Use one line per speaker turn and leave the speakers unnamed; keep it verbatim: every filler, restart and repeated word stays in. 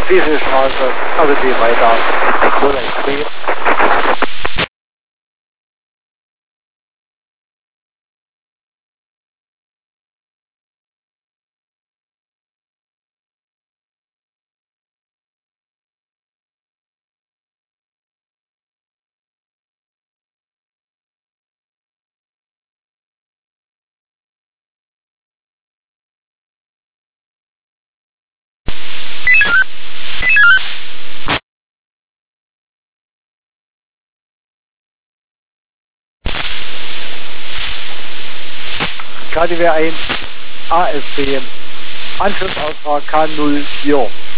diese Straße, also die weiter, null eins B. K D W eins A S B, Anschlussauftrag K null vier.